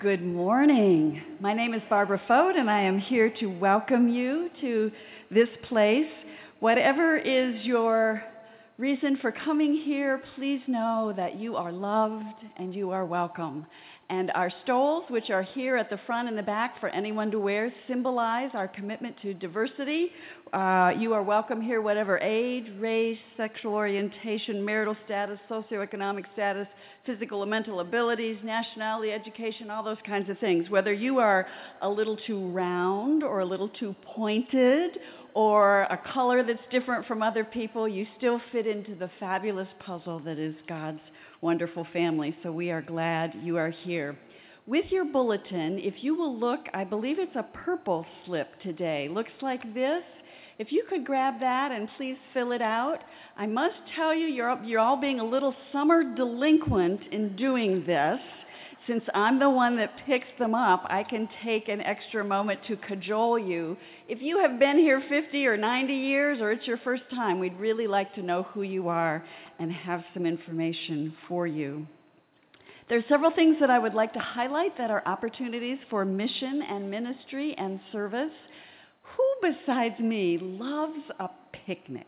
Good morning. My name is Barbara Fote, and I am here to welcome you to this place. Whatever is your reason for coming here, please know that you are loved and you are welcome. And our stoles, which are here at the front and the back for anyone to wear, symbolize our commitment to diversity. You are welcome here, whatever age, race, sexual orientation, marital status, socioeconomic status, physical or mental abilities, nationality, education, all those kinds of things. Whether you are a little too round or a little too pointed or a color that's different from other people, you still fit into the fabulous puzzle that is God's wonderful family. So we are glad you are here. With your bulletin, if you will look, I believe it's a purple slip today. Looks like this. If you could grab that and please fill it out. I must tell you, you're all being a little summer delinquent in doing this. Since I'm the one that picks them up, I can take an extra moment to cajole you. If you have been here 50 or 90 years or it's your first time, we'd really like to know who you are and have some information for you. There are several things that I would like to highlight that are opportunities for mission and ministry and service. Who besides me loves a picnic?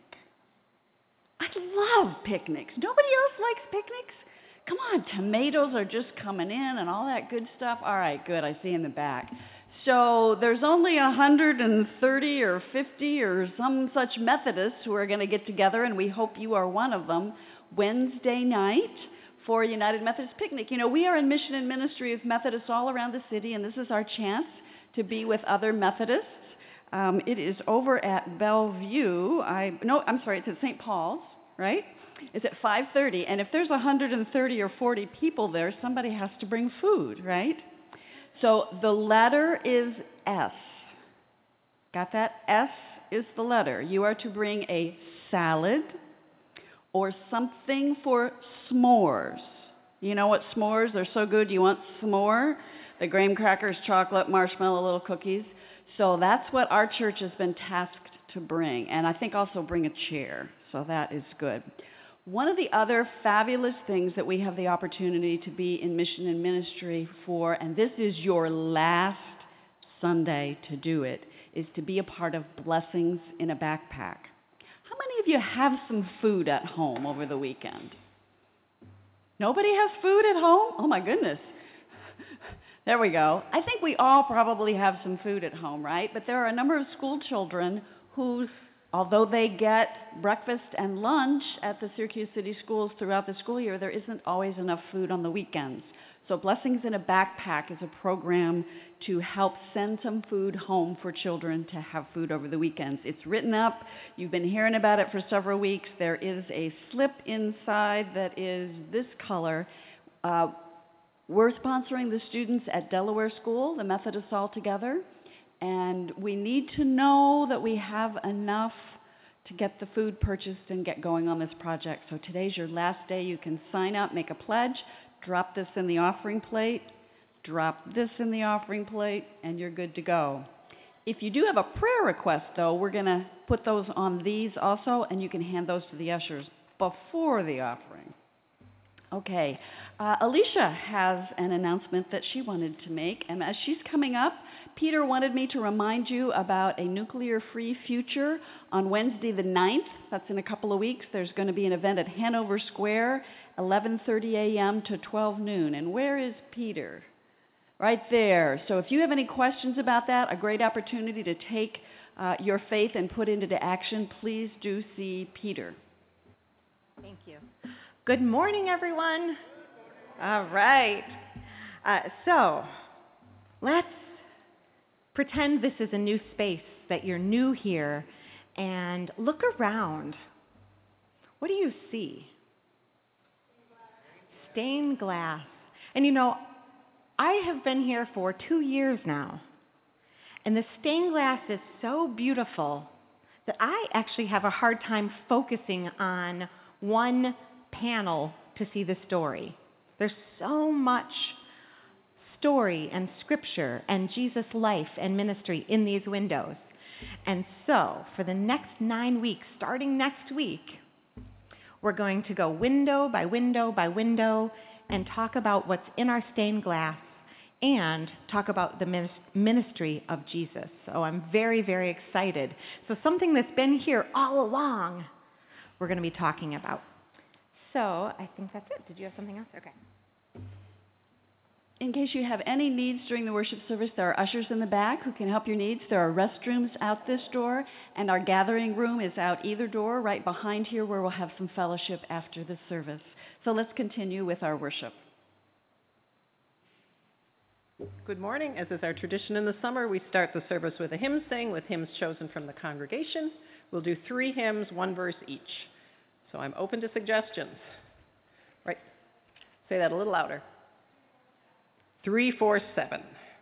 I love picnics. Nobody else likes picnics? Come on, tomatoes are just coming in and all that good stuff. All right, good, I see in the back. So there's only 130 or 50 or some such Methodists who are going to get together, and we hope you are one of them, Wednesday night for United Methodist Picnic. You know, we are in mission and ministry with Methodists all around the city, and this is our chance to be with other Methodists. It is over at Bellevue. It's at St. Paul's, right? It's at 5:30, and if there's 130 or 40 people there, somebody has to bring food, right? So the letter is S. Got that? S is the letter. You are to bring a salad or something for s'mores. You know what s'mores are so good? You want s'more? The graham crackers, chocolate, marshmallow, little cookies. So that's what our church has been tasked to bring, and I think also bring a chair. So that is good. One of the other fabulous things that we have the opportunity to be in mission and ministry for, and this is your last Sunday to do it, is to be a part of Blessings in a Backpack. How many of you have some food at home over the weekend? Nobody has food at home? Oh my goodness. There we go. I think we all probably have some food at home, right? But there are a number of school children who, although they get breakfast and lunch at the Syracuse City Schools throughout the school year, there isn't always enough food on the weekends. So Blessings in a Backpack is a program to help send some food home for children to have food over the weekends. It's written up. You've been hearing about it for several weeks. There is a slip inside that is this color. We're sponsoring the students at Delaware School, the Methodists all together, and we need to know that we have enough to get the food purchased and get going on this project. So today's your last day. You can sign up, make a pledge, drop this in the offering plate, drop this in the offering plate, and you're good to go. If you do have a prayer request, though, we're going to put those on these also, and you can hand those to the ushers before the offering. Okay, Alicia has an announcement that she wanted to make, and as she's coming up, Peter wanted me to remind you about a nuclear-free future on Wednesday the 9th. That's in a couple of weeks. There's going to be an event at Hanover Square, 11:30 a.m. to 12 noon. And where is Peter? Right there. So if you have any questions about that, a great opportunity to take your faith and put it into action, please do see Peter. Thank you. Good morning, everyone. All right. So let's pretend this is a new space, that you're new here, and look around. What do you see? Stained glass. And you know, I have been here for 2 years now, and the stained glass is so beautiful that I actually have a hard time focusing on one panel to see the story. There's so much story and scripture and Jesus' life and ministry in these windows. And so, for the next 9 weeks, starting next week, we're going to go window by window by window and talk about what's in our stained glass and talk about the ministry of Jesus. So I'm very, very excited. So something that's been here all along, we're going to be talking about. So I think that's it. Did you have something else? Okay. In case you have any needs during the worship service, there are ushers in the back who can help your needs. There are restrooms out this door, and our gathering room is out either door, right behind here, where we'll have some fellowship after the service. So let's continue with our worship. Good morning. As is our tradition in the summer, we start the service with a hymn sing with hymns chosen from the congregation. We'll do 3 hymns, 1 verse each. So I'm open to suggestions. Right. Say that a little louder. 3, 4, 7.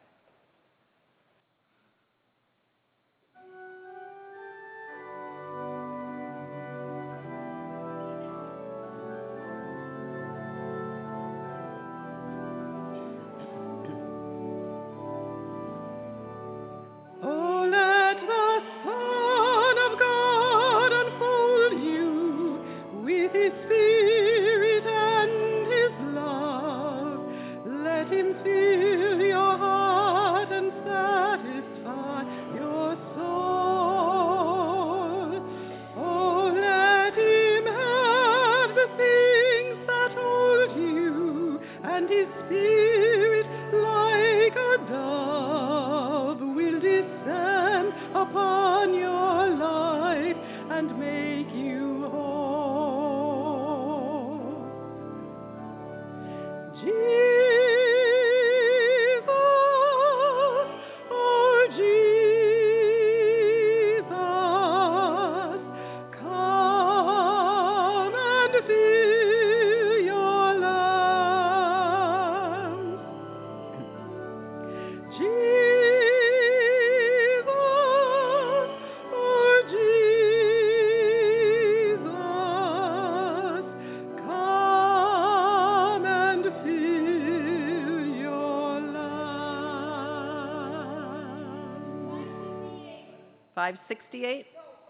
No, 558.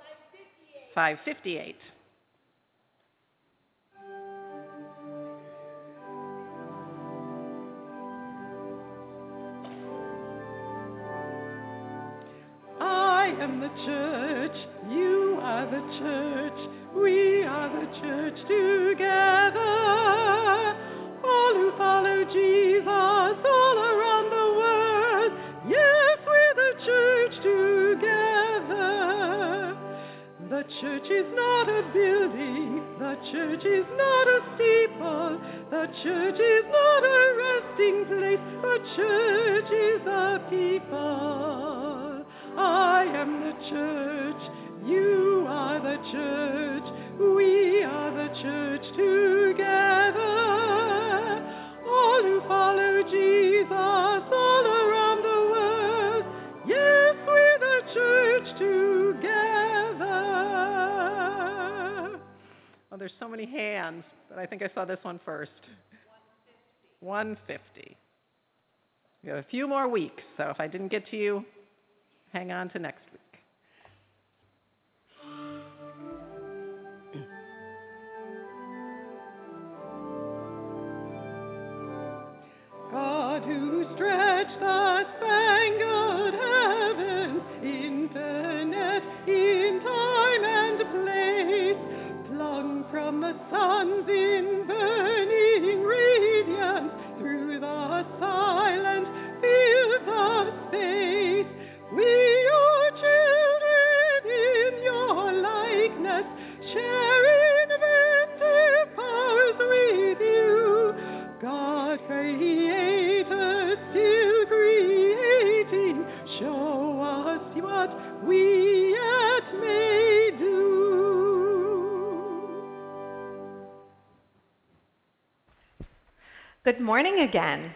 558. I am the church, you are the church, we are the church together. All who follow Jesus all around the world, yes, we're the church together. The church is not a building, the church is not a steeple, the church is not a resting place, the church is a people. I am the church, you are the church, we are the church together. All who follow Jesus all around the world, yes, we're the church together. Oh, there's so many hands, but I think I saw this one first. 150. We have a few more weeks, so if I didn't get to you, hang on to next week. God who stretched the spangled heavens, infinite in time and place, flung from the sun's in burning radiance through the silent fields of space. We are children in your likeness, sharing inventive powers with you. God creator, still creating, show us what we yet may do. Good morning again.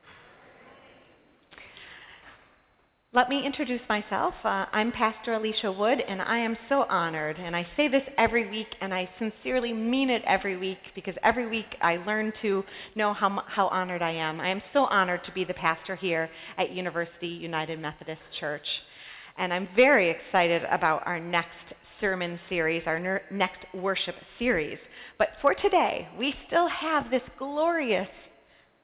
Let me introduce myself. I'm Pastor Alicia Wood, and I am so honored, and I say this every week, and I sincerely mean it every week, because every week I learn to know how honored I am. I am so honored to be the pastor here at University United Methodist Church, and I'm very excited about our next sermon series, our next worship series. But for today, we still have this glorious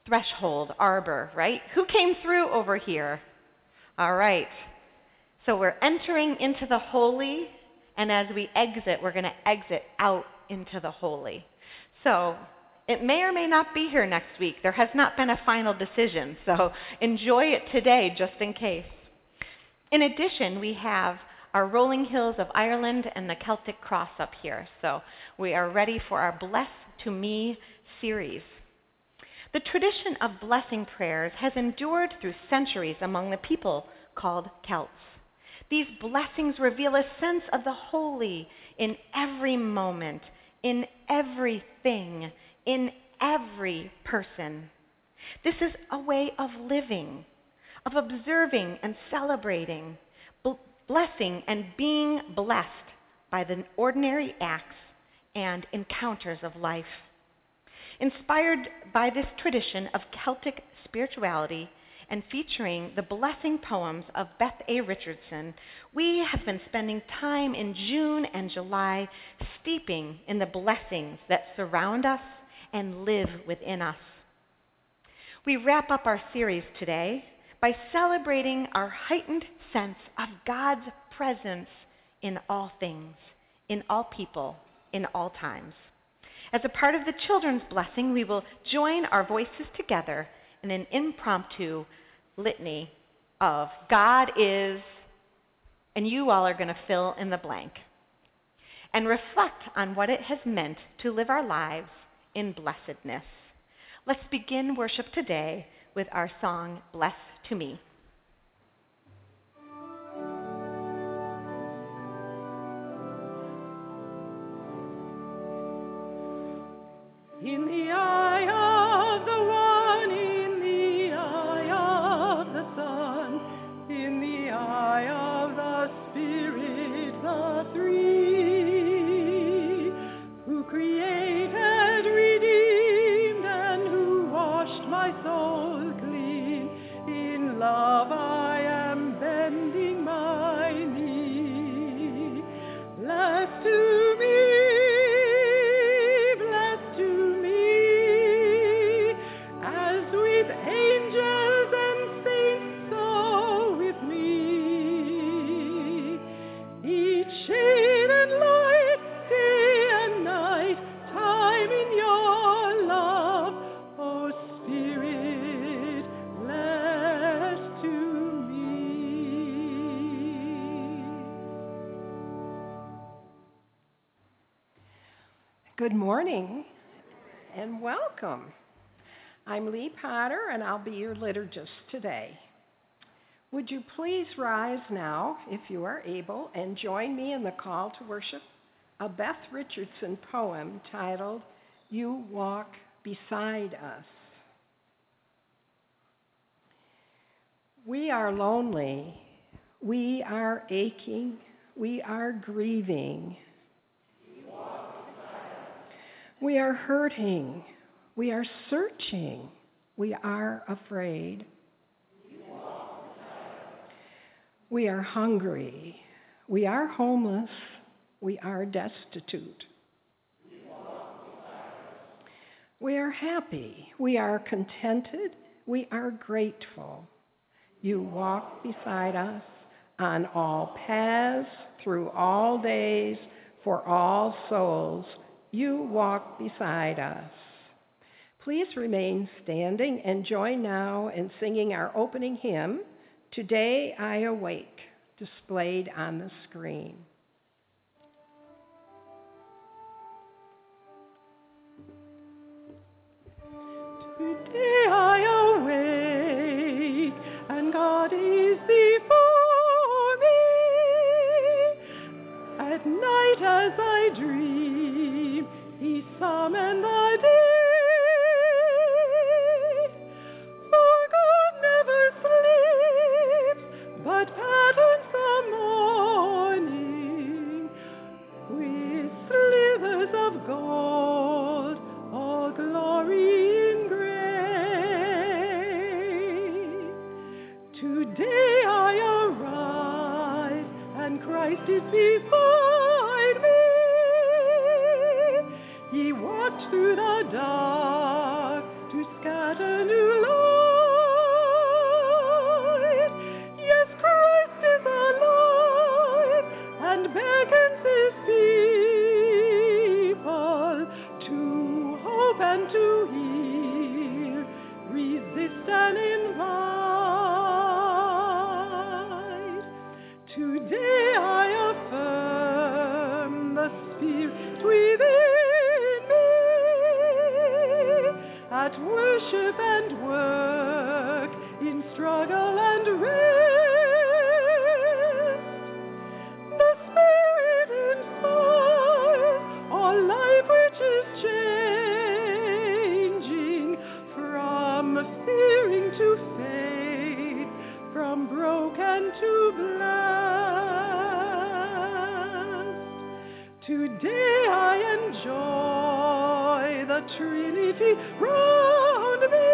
threshold, arbor, right? Who came through over here? All right. So we're entering into the holy, and as we exit, we're going to exit out into the holy. So it may or may not be here next week. There has not been a final decision, so enjoy it today just in case. In addition, we have our Rolling Hills of Ireland and the Celtic Cross up here. So we are ready for our Bless to Me series. The tradition of blessing prayers has endured through centuries among the people called Celts. These blessings reveal a sense of the holy in every moment, in everything, in every person. This is a way of living, of observing and celebrating, blessing and being blessed by the ordinary acts and encounters of life. Inspired by this tradition of Celtic spirituality and featuring the blessing poems of Beth A. Richardson, we have been spending time in June and July steeping in the blessings that surround us and live within us. We wrap up our series today by celebrating our heightened sense of God's presence in all things, in all people, in all times. As a part of the children's blessing, we will join our voices together in an impromptu litany of God is, and you all are going to fill in the blank, and reflect on what it has meant to live our lives in blessedness. Let's begin worship today with our song, Bless to Me. In the eye of the one, in the eye of the Son, in the eye of the Spirit, the three, who created, redeemed, and who washed my soul clean. In love I am bending my knee. Bless to me. Good morning and welcome. I'm Lee Potter and I'll be your liturgist today. Would you please rise now, if you are able, and join me in the call to worship, a Beth Richardson poem titled, You Walk Beside Us. We are lonely, we are aching, we are grieving. We are hurting, we are searching, we are afraid. We are hungry, we are homeless, we are destitute. We are happy, we are contented, we are grateful. You walk beside us on all paths, through all days, for all souls. You walk beside us. Please remain standing and join now in singing our opening hymn, Today I Awake, displayed on the screen. Today I awake, and God is before me. At night as I dream, He summoned the deep. For God never sleeps, but patterns the morning with slivers of gold, all glory in grace. Today I arise, and Christ is beside me. He walked through the dark to scatter new light. Yes, Christ is alive and beckons his people to hope and to heal, resist and invite. Today I affirm the Spirit within me at worship and work, in struggle and rest. The Spirit inspires all life which is changing, from fearing to faith, from broken to blessed. Today I enjoy the Trinity round me,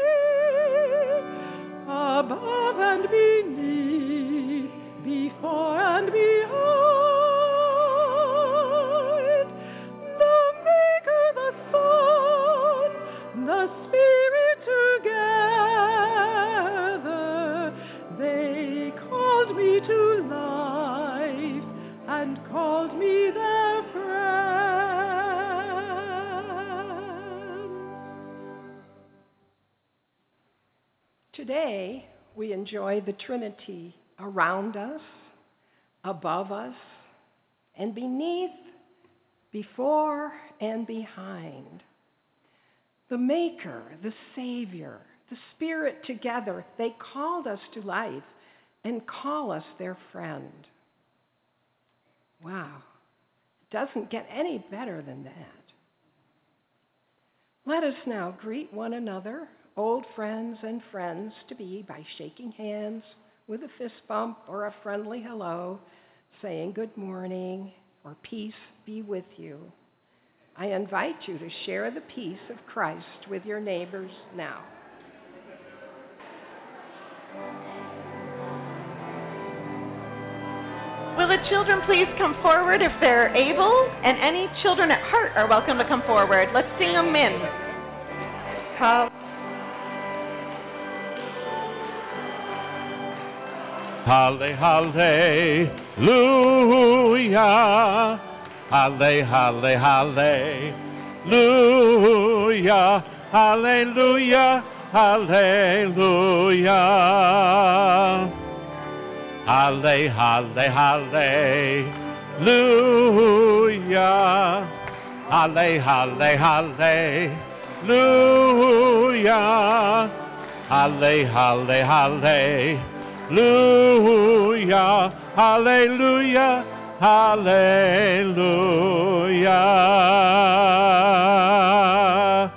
above and beneath, before and behind. The Maker, the Son, the Spirit together, they called me to life and called me their friend. Today, we enjoy the Trinity around us, above us, and beneath, before, and behind. The Maker, the Savior, the Spirit together, they called us to life and call us their friend. Wow, it doesn't get any better than that. Let us now greet one another, old friends and friends to be, by shaking hands with a fist bump or a friendly hello, saying good morning or peace be with you. I invite you to share the peace of Christ with your neighbors now. Will the children please come forward if they're able? And any children at heart are welcome to come forward. Let's sing them in. Halle, hallelujah. Halle, halle, hallelujah. Hallelujah, hallelujah. Halle, halle, hallelujah. Halle, halle, hallelujah. Halle, halle, hallelujah. Hallelujah, hallelujah.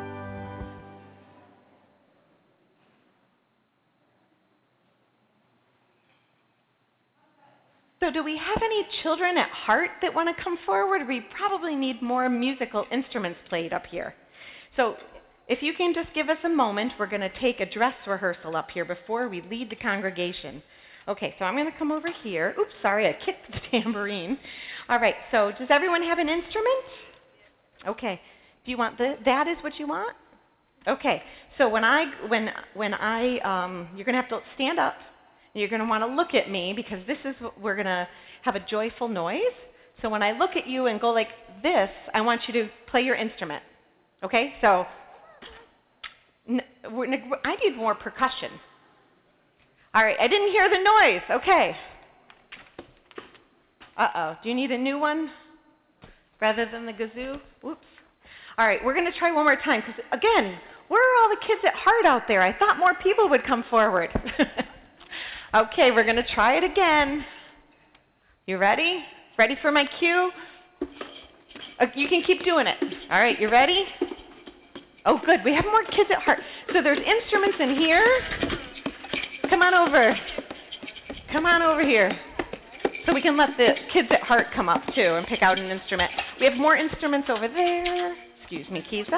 So do we have any children at heart that want to come forward? We probably need more musical instruments played up here. So if you can just give us a moment, we're going to take a dress rehearsal up here before we lead the congregation. Okay, so I'm going to come over here. Oops, sorry, I kicked the tambourine. All right, so does everyone have an instrument? Okay. Do you want that is what you want? Okay. So when you're going to have to stand up. You're going to want to look at me because this is what we're going to have a joyful noise. So when I look at you and go like this, I want you to play your instrument. Okay? So I need more percussion. All right, I didn't hear the noise. Okay. Uh-oh. Do you need a new one rather than the kazoo? Whoops. All right, we're going to try one more time because, again, where are all the kids at heart out there? I thought more people would come forward. Okay, we're going to try it again. You ready? Ready for my cue? You can keep doing it. All right, you ready? Oh, good. We have more kids at heart. So there's instruments in here. Come on over. Come on over here. So we can let the kids at heart come up, too, and pick out an instrument. We have more instruments over there. Excuse me, Kiza.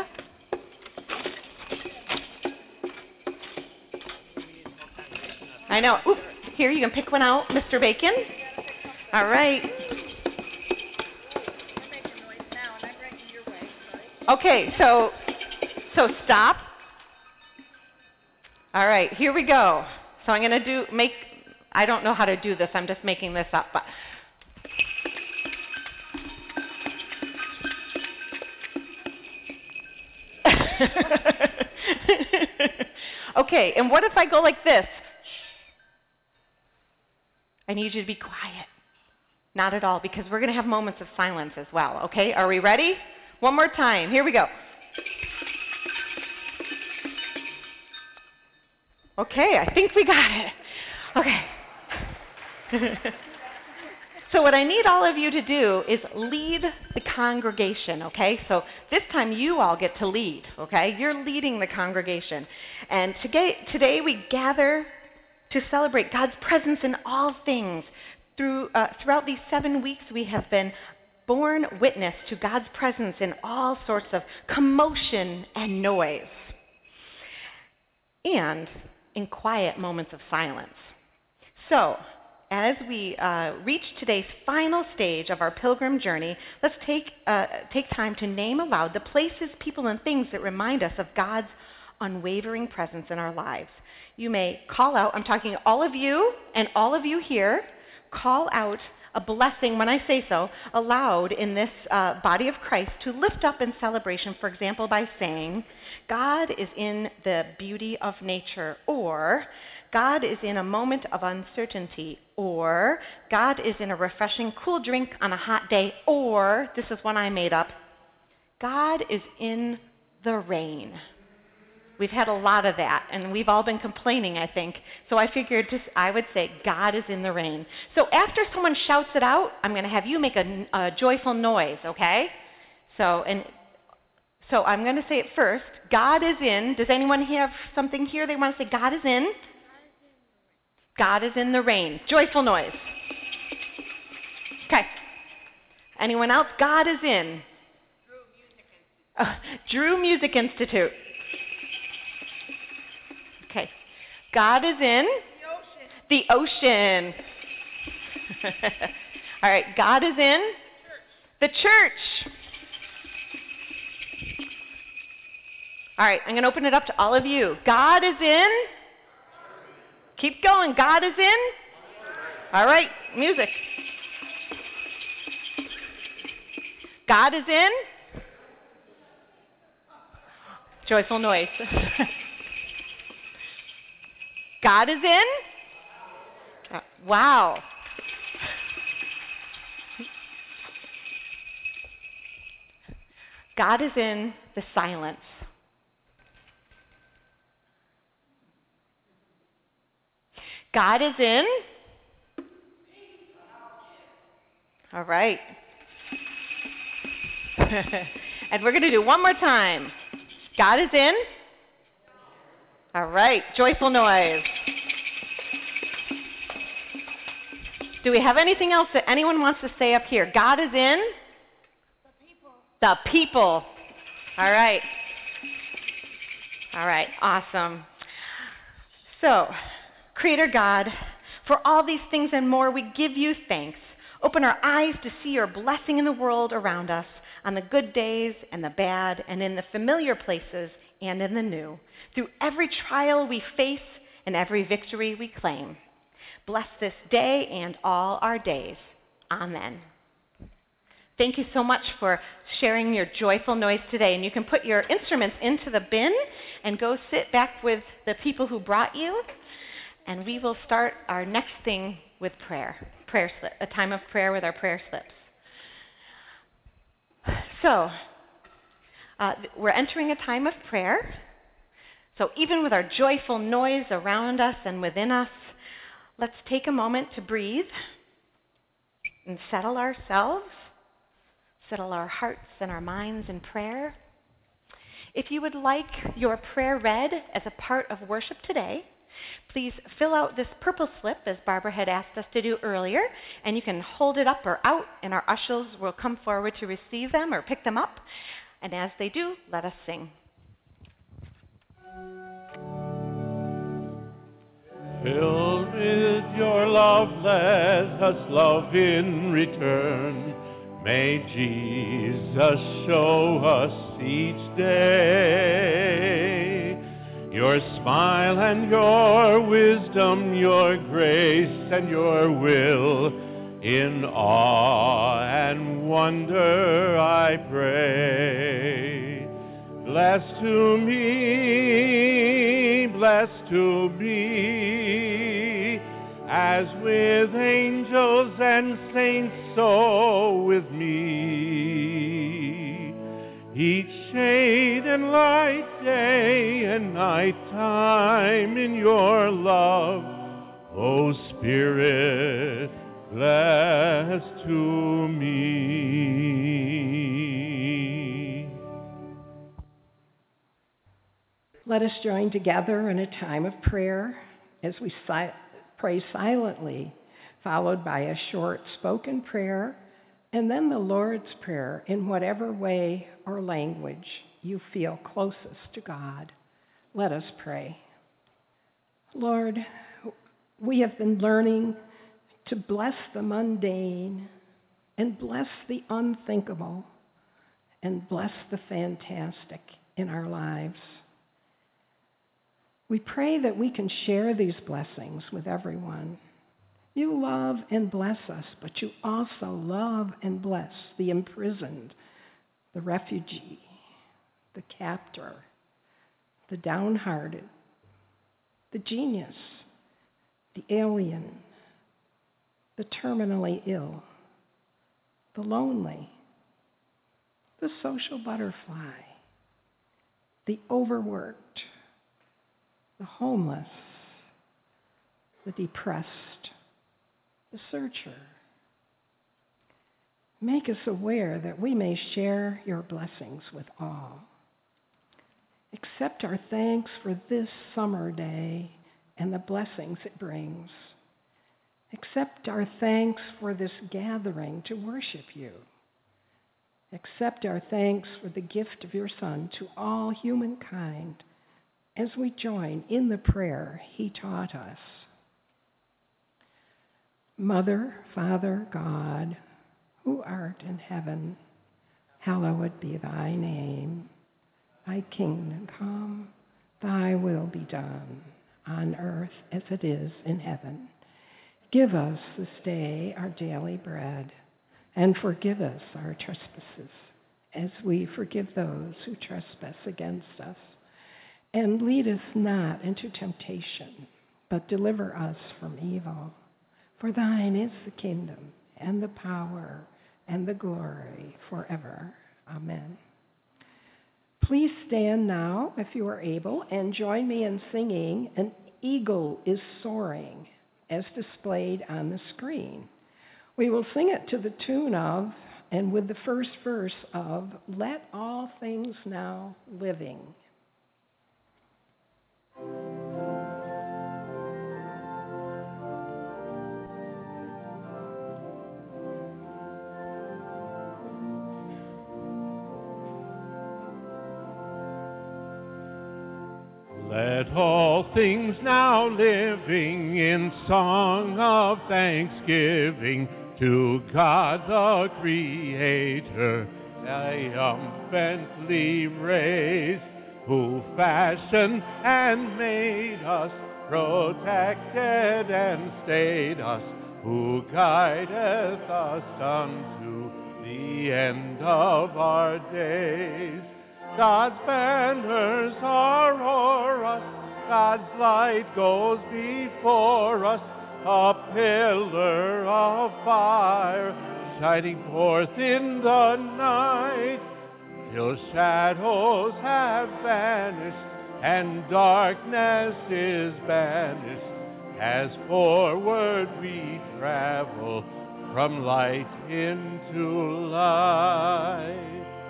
I know. Oop, here, you can pick one out, Mr. Bacon. All right. Okay, so stop. All right, here we go. So I'm going to I don't know how to do this. I'm just making this up. But okay, and what if I go like this? I need you to be quiet. Not at all, because we're going to have moments of silence as well, okay? Are we ready? One more time. Here we go. Okay, I think we got it. Okay. So what I need all of you to do is lead the congregation, okay? So this time you all get to lead, okay? You're leading the congregation. And today we gather to celebrate God's presence in all things. Throughout these 7 weeks, we have been borne witness to God's presence in all sorts of commotion and noise, and in quiet moments of silence. So, as we reach today's final stage of our pilgrim journey, let's take time to name aloud the places, people, and things that remind us of God's unwavering presence in our lives. You may call out, I'm talking to all of you and all of you here, call out a blessing, when I say so, aloud in this body of Christ to lift up in celebration, for example, by saying, God is in the beauty of nature, or God is in a moment of uncertainty, or God is in a refreshing cool drink on a hot day, or, this is one I made up, God is in the rain. We've had a lot of that, and we've all been complaining, I think. So I figured I would say, God is in the rain. So after someone shouts it out, I'm going to have you make a joyful noise, okay? So I'm going to say it first. God is in. Does anyone have something here they want to say? God is in. God is in the rain. Joyful noise. Okay. Anyone else? God is in. Drew Music Institute. Okay. God is in the ocean. All right. God is in the church. All right. I'm going to open it up to all of you. God is in. Keep going. God is in. All right. Music. God is in. Joyful noise. God is in? Wow. God is in the silence. God is in? All right. And we're going to do one more time. God is in? All right. Joyful noise. Do we have anything else that anyone wants to say up here? God is in? The people. The people. All right. All right. Awesome. So, Creator God, for all these things and more, we give you thanks. Open our eyes to see your blessing in the world around us, on the good days and the bad, and in the familiar places and in the new. Through every trial we face and every victory we claim. Bless this day and all our days. Amen. Thank you so much for sharing your joyful noise today. And you can put your instruments into the bin and go sit back with the people who brought you. And we will start our next thing with prayer slip, a time of prayer with our prayer slips. So, we're entering a time of prayer. So even with our joyful noise around us and within us, let's take a moment to breathe and settle ourselves, settle our hearts and our minds in prayer. If you would like your prayer read as a part of worship today, please fill out this purple slip, as Barbara had asked us to do earlier, and you can hold it up or out, and our ushers will come forward to receive them or pick them up. And as they do, let us sing. Filled with your love, let us love in return. May Jesus show us each day Your smile and your wisdom, your grace and your will, in awe and wonder I pray. Blessed to me, as with angels and saints, so with me. Each shade and light, day and night time in your love, O Spirit, blessed to me. Let us join together in a time of prayer as we pray silently, followed by a short spoken prayer, and then the Lord's Prayer in whatever way or language you feel closest to God. Let us pray. Lord, we have been learning to bless the mundane and bless the unthinkable and bless the fantastic in our lives. We pray that we can share these blessings with everyone. You love and bless us, but you also love and bless the imprisoned, the refugee, the captor, the downhearted, the genius, the alien, the terminally ill, the lonely, the social butterfly, the overworked, the homeless, the depressed, the searcher. Make us aware that we may share your blessings with all. Accept our thanks for this summer day and the blessings it brings. Accept our thanks for this gathering to worship you. Accept our thanks for the gift of your Son to all humankind as we join in the prayer he taught us. Mother, Father, God, who art in heaven, hallowed be thy name. Thy kingdom come, thy will be done, on earth as it is in heaven. Give us this day our daily bread, and forgive us our trespasses, as we forgive those who trespass against us. And lead us not into temptation, but deliver us from evil. For thine is the kingdom, and the power, and the glory forever. Amen. Please stand now, if you are able, and join me in singing An Eagle is Soaring, as displayed on the screen. We will sing it to the tune of, and with the first verse of, Let All Things Now Living. Let all things now living in song of thanksgiving to God the Creator triumphantly raise, who fashioned and made us, protected and stayed us, who guideth us unto the end of our days. God's banners are o'er us, God's light goes before us, a pillar of fire, shining forth in the night, till shadows have vanished and darkness is banished, as forward we travel from light into light.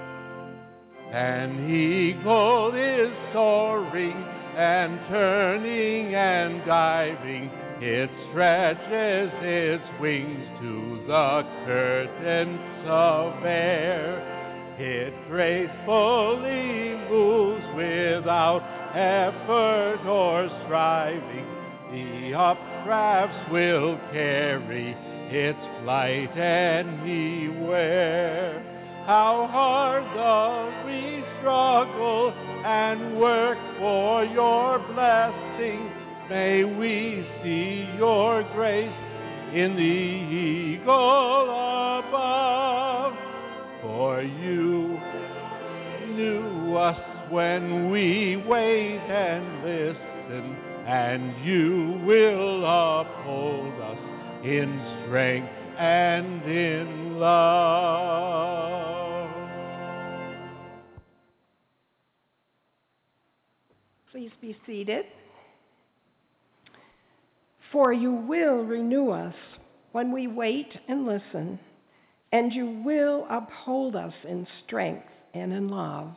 An eagle is soaring and turning and diving, it stretches its wings to the curtains of air. It gracefully moves without effort or striving. The updrafts will carry its flight anywhere. How hard does we struggle and work for your blessing. May we see your grace in the eagle above. For you knew us when we wait and listen, and you will uphold us in strength and in love. Please be seated. For you will renew us when we wait and listen, and you will uphold us in strength and in love.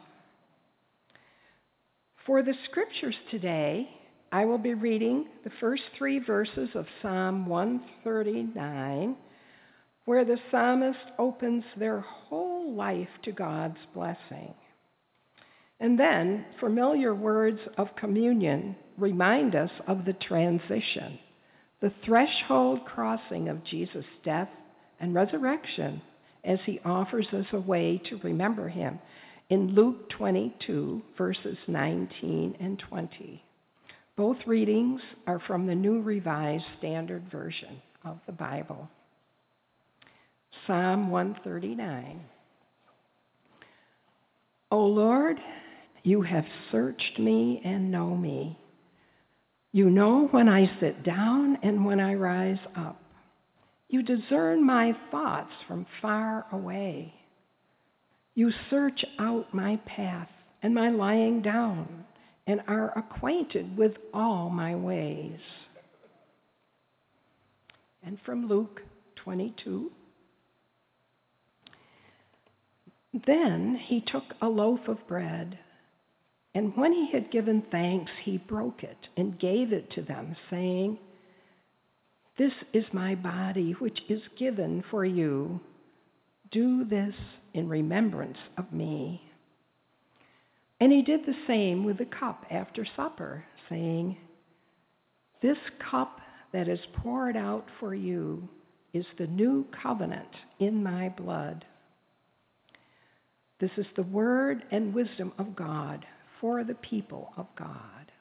For the scriptures today, I will be reading the first 3 verses of Psalm 139, where the psalmist opens their whole life to God's blessing. And then familiar words of communion remind us of the transition, the threshold crossing of Jesus' death and resurrection as he offers us a way to remember him in Luke 22, verses 19 and 20. Both readings are from the New Revised Standard Version of the Bible. Psalm 139. O Lord, you have searched me and know me. You know when I sit down and when I rise up. You discern my thoughts from far away. You search out my path and my lying down, and are acquainted with all my ways. And from Luke 22. Then he took a loaf of bread, and when he had given thanks, he broke it and gave it to them, saying, "This is my body, which is given for you. Do this in remembrance of me." And he did the same with the cup after supper, saying, "This cup that is poured out for you is the new covenant in my blood." This is the word and wisdom of God for the people of God.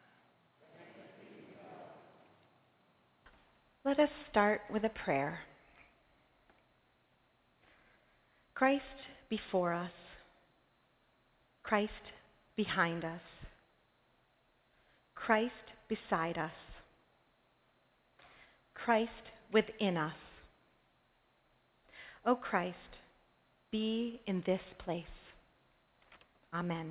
Let us start with a prayer. Christ before us, Christ behind us, Christ beside us, Christ within us. O Christ, be in this place. Amen.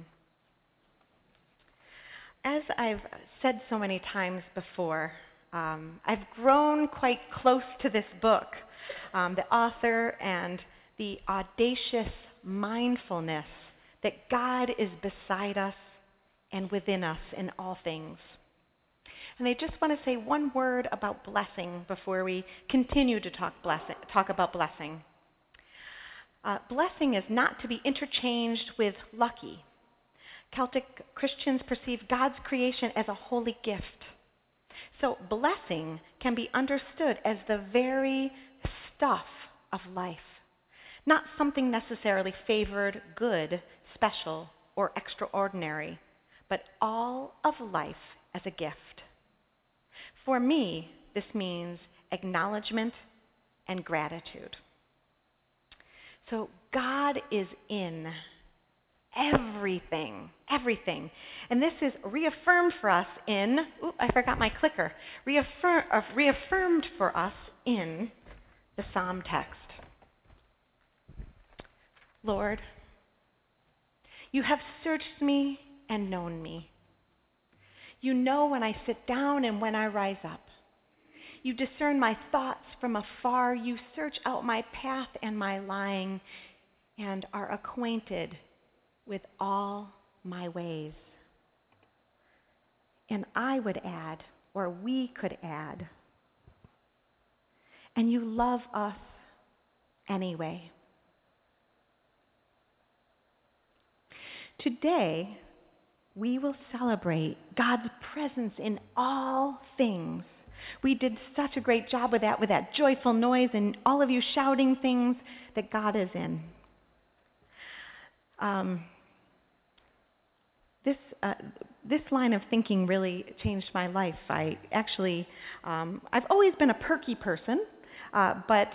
As I've said so many times before, I've grown quite close to this book, the author and the audacious mindfulness that God is beside us and within us in all things. And I just want to say one word about blessing before we continue to talk about blessing. Blessing is not to be interchanged with lucky. Celtic Christians perceive God's creation as a holy gift. So blessing can be understood as the very stuff of life, not something necessarily favored, good, special, or extraordinary, but all of life as a gift. For me, this means acknowledgement and gratitude. So God is in everything. And this is reaffirmed for us in, I forgot my clicker, reaffirmed for us in the Psalm text. Lord, you have searched me and known me. You know when I sit down and when I rise up. You discern my thoughts from afar. You search out my path and my lying, and are acquainted with all my ways. And I would add, or we could add, and you love us anyway. Today, we will celebrate God's presence in all things. We did such a great job with that joyful noise and all of you shouting things that God is in. This line of thinking really changed my life. I've always been a perky person, but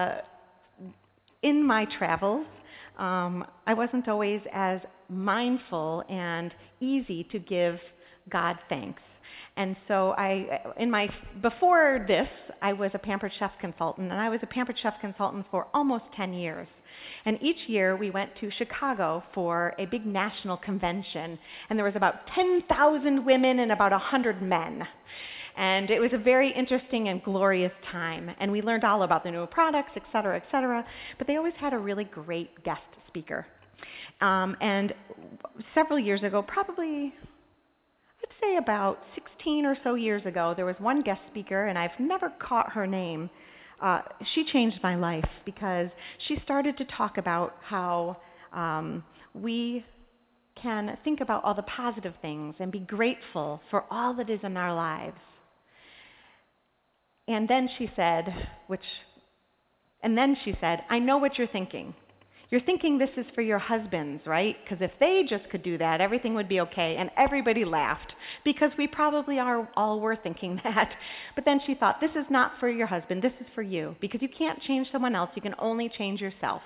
in my travels, I wasn't always as mindful and easy to give God thanks. And so before this, I was a Pampered Chef consultant, and I was a Pampered Chef consultant for almost 10 years. And each year we went to Chicago for a big national convention, and there was about 10,000 women and about 100 men. And it was a very interesting and glorious time, and we learned all about the new products, et cetera, but they always had a really great guest speaker. And several years ago, probably, I'd say about 16 or so years ago, there was one guest speaker, and I've never caught her name. She changed my life because she started to talk about how we can think about all the positive things and be grateful for all that is in our lives. And then she said, I know what you're thinking. You're thinking this is for your husbands, right? Because if they just could do that, everything would be okay. And everybody laughed because we probably all were thinking that. But then she thought, this is not for your husband, this is for you. Because you can't change someone else, you can only change yourself.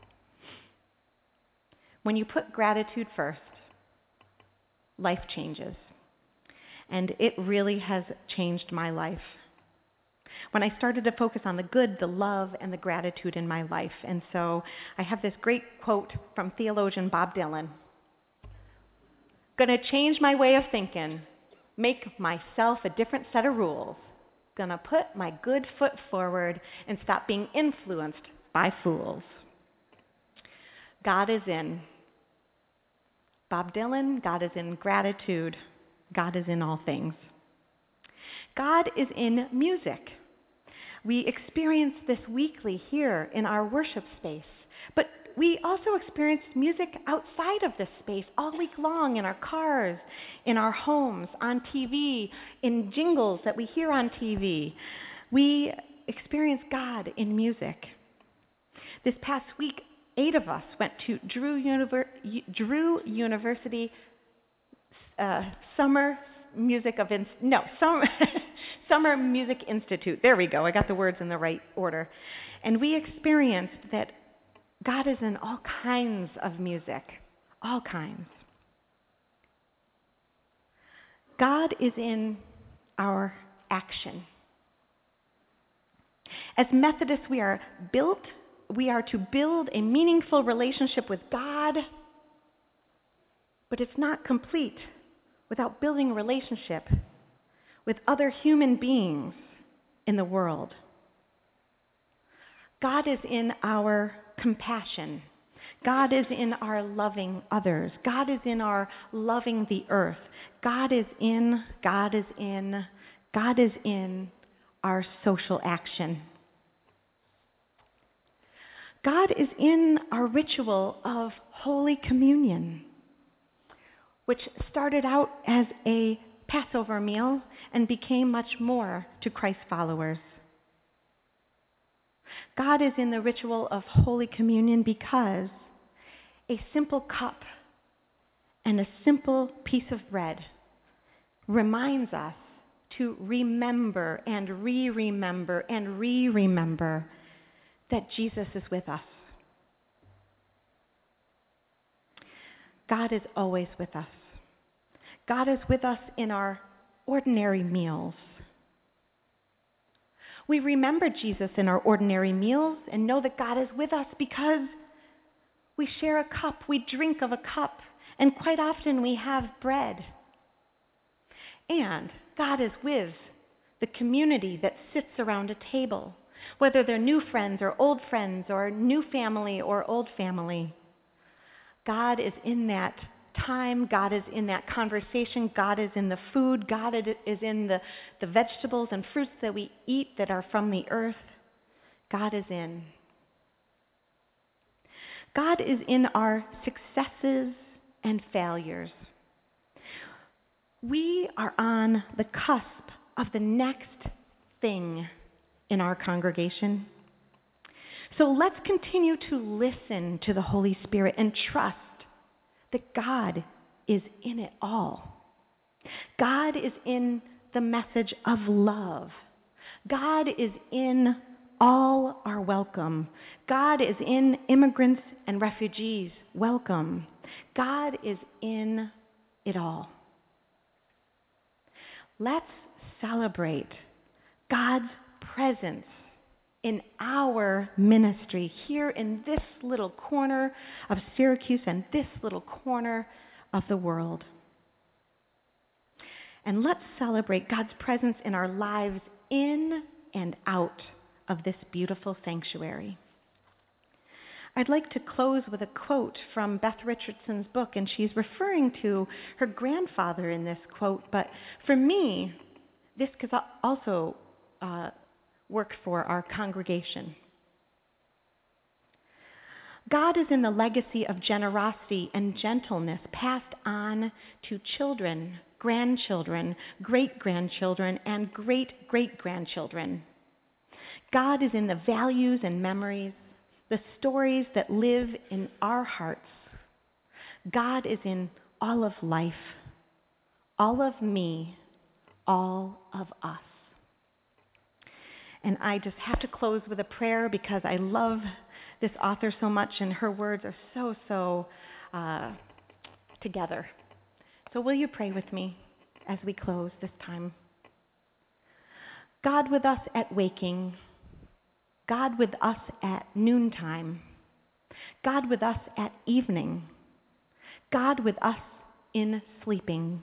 When you put gratitude first, life changes. And it really has changed my life. When I started to focus on the good, the love, and the gratitude in my life. And so I have this great quote from theologian Bob Dylan. Gonna change my way of thinking, make myself a different set of rules. Gonna put my good foot forward and stop being influenced by fools. God is in. Bob Dylan, God is in gratitude. God is in all things. God is in music. We experience this weekly here in our worship space, but we also experience music outside of this space all week long in our cars, in our homes, on TV, in jingles that we hear on TV. We experience God in music. This past week, 8 of us went to Drew University Summer Music Institute. There we go. I got the words in the right order. And we experienced that God is in all kinds of music. All kinds. God is in our action. As Methodists, we are to build a meaningful relationship with God, but it's not complete without building a relationship with other human beings in the world. God is in our compassion. God is in our loving others. God is in our loving the earth. God is in our social action. God is in our ritual of Holy Communion, which started out as a Passover meal and became much more to Christ's followers. God is in the ritual of Holy Communion because a simple cup and a simple piece of bread reminds us to remember and re-remember and re-remember that Jesus is with us. God is always with us. God is with us in our ordinary meals. We remember Jesus in our ordinary meals and know that God is with us because we share a cup, we drink of a cup, and quite often we have bread. And God is with the community that sits around a table, whether they're new friends or old friends or new family or old family. God is in that time. God is in that conversation. God is in the food. God is in the vegetables and fruits that we eat that are from the earth. God is in. God is in our successes and failures. We are on the cusp of the next thing in our congregation. So let's continue to listen to the Holy Spirit and trust that God is in it all. God is in the message of love. God is in all are welcome. God is in immigrants and refugees, welcome. God is in it all. Let's celebrate God's presence in our ministry here in this little corner of Syracuse and this little corner of the world. And let's celebrate God's presence in our lives in and out of this beautiful sanctuary. I'd like to close with a quote from Beth Richardson's book, and she's referring to her grandfather in this quote, but for me, this could also work for our congregation. God is in the legacy of generosity and gentleness passed on to children, grandchildren, great-grandchildren, and great-great-grandchildren. God is in the values and memories, the stories that live in our hearts. God is in all of life, all of me, all of us. And I just have to close with a prayer because I love this author so much and her words are so together. So will you pray with me as we close this time? God with us at waking, God with us at noontime, God with us at evening, God with us in sleeping,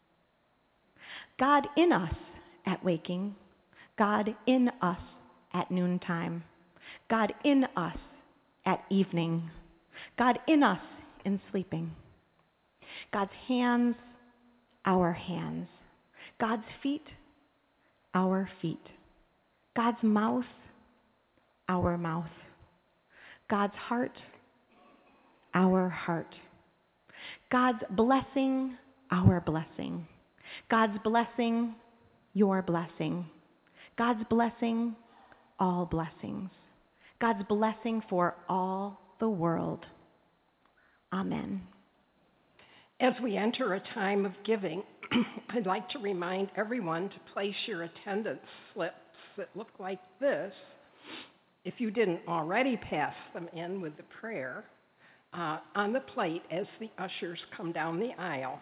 God in us at waking, God in us at noontime, God in us at evening, God in us in sleeping, God's hands, our hands, God's feet, our feet, God's mouth, our mouth, God's heart, our heart, God's blessing, our blessing, God's blessing, your blessing, God's blessing, all blessings, God's blessing for all the world. Amen. As we enter a time of giving, I'd like to remind everyone to place your attendance slips that look like this, if you didn't already pass them in with the prayer, on the plate as the ushers come down the aisle.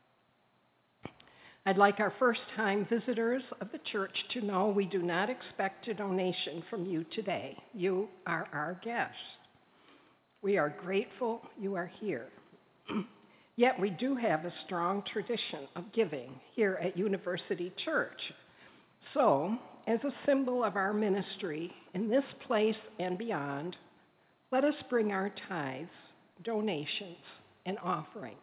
I'd like our first-time visitors of the church to know we do not expect a donation from you today. You are our guests. We are grateful you are here. Yet we do have a strong tradition of giving here at University Church. So, as a symbol of our ministry in this place and beyond, let us bring our tithes, donations, and offerings.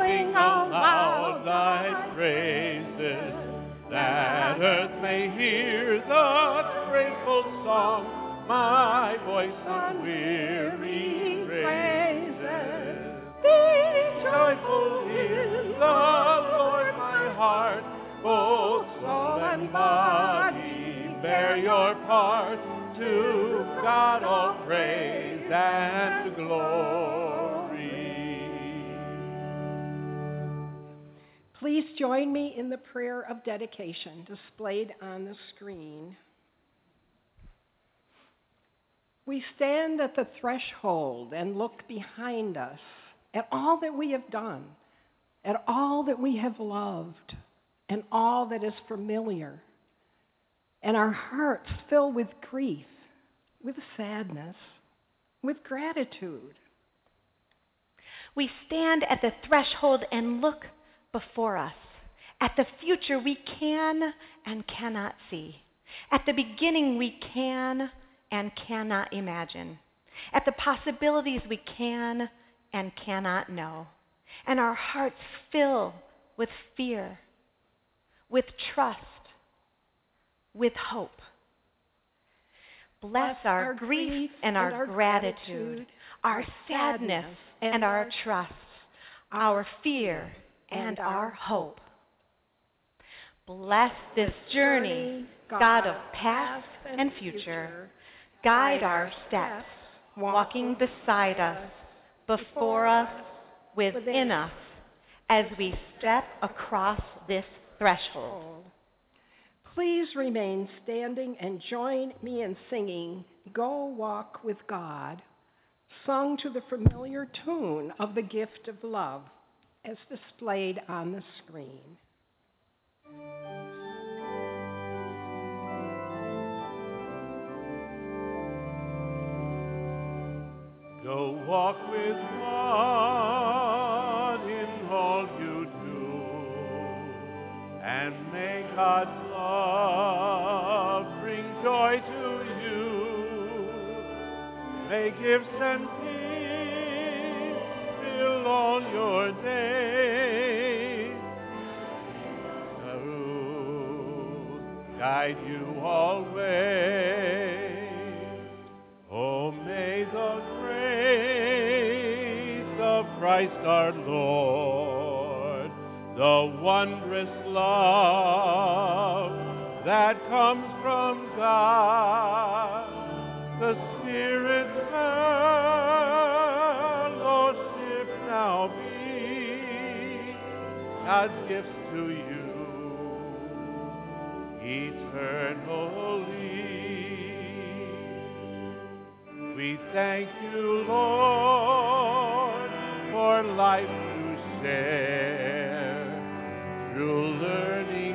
sing aloud thy praises, that earth may hear the grateful song, my voice unweary praises. Be joyful in the Lord, my heart, both soul and body, bear your part. To God all praise and glory. Please join me in the prayer of dedication displayed on the screen. We stand at the threshold and look behind us at all that we have done, at all that we have loved, and all that is familiar. And our hearts fill with grief, with sadness, with gratitude. We stand at the threshold and look before us, at the future we can and cannot see, at the beginning we can and cannot imagine, at the possibilities we can and cannot know. And our hearts fill with fear, with trust, with hope. Bless our grief and our gratitude, our sadness and our trust, our fear and our hope. Bless this journey, God of past and future. Guide our steps, walking beside us, before us, within us, as we step across this threshold. Please remain standing and join me in singing Go Walk with God, sung to the familiar tune of the Gift of Love, as displayed on the screen. Go walk with God in all you do, and may God's love bring joy to you. May gifts and peace fill all your days. Guide you always. Oh, may the grace of Christ our Lord, the wondrous love that comes from God, the Spirit's fellowship now be God's gifts to you eternally. We thank you, Lord, for life to share, through learning,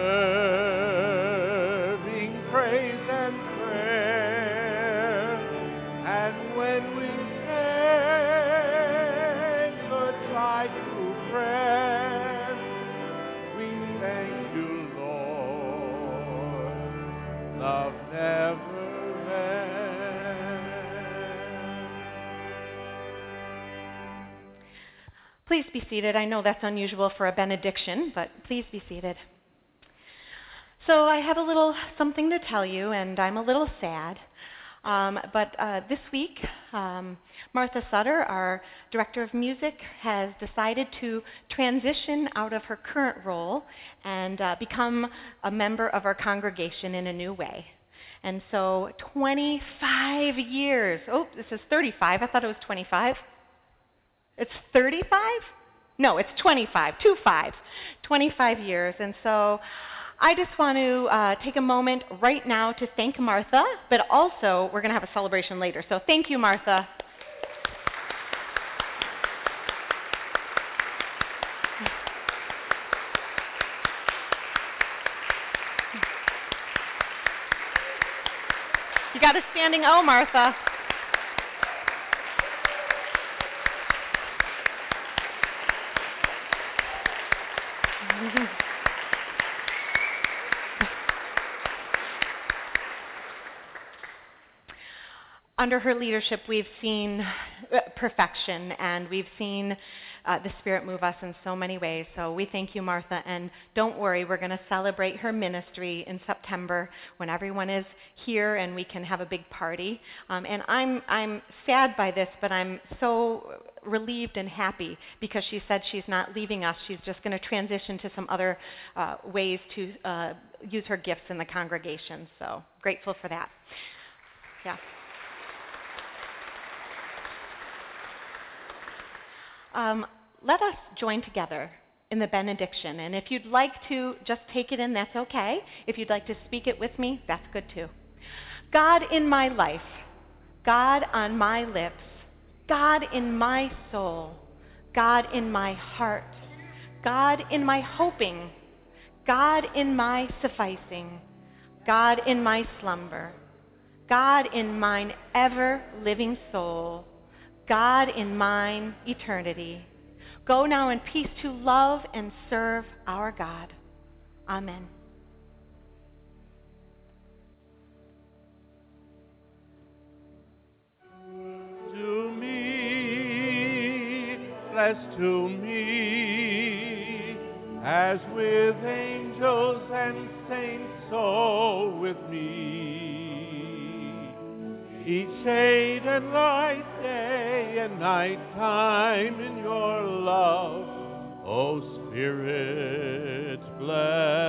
serving, praise, and prayer. And when we say goodbye to friends, we thank you, Lord. Love never ends. Please be seated. I know that's unusual for a benediction, but please be seated. So I have a little something to tell you, and I'm a little sad. But this week, Martha Sutter, our Director of Music, has decided to transition out of her current role and become a member of our congregation in a new way. And so 25 years, this is 35, I thought it was 25. It's 35? No, it's 25, 25 years. And so I just want to take a moment right now to thank Martha, but also we're going to have a celebration later. So thank you, Martha. You got a standing O, Martha. Under her leadership, we've seen perfection, and we've seen the Spirit move us in so many ways. So we thank you, Martha, and don't worry, we're going to celebrate her ministry in September when everyone is here and we can have a big party. And I'm sad by this, but I'm so relieved and happy because she said she's not leaving us. She's just going to transition to some other ways to use her gifts in the congregation. So grateful for that. Yeah. Let us join together in the benediction. And if you'd like to just take it in, that's okay. If you'd like to speak it with me, that's good too. God in my life, God on my lips, God in my soul, God in my heart, God in my hoping, God in my sufficing, God in my slumber, God in mine ever-living soul, God in mine eternity. Go now in peace to love and serve our God. Amen. To me, blessed to me, as with angels and saints, so with me. Each shade and light, day and night time in your love, O Spirit, bless.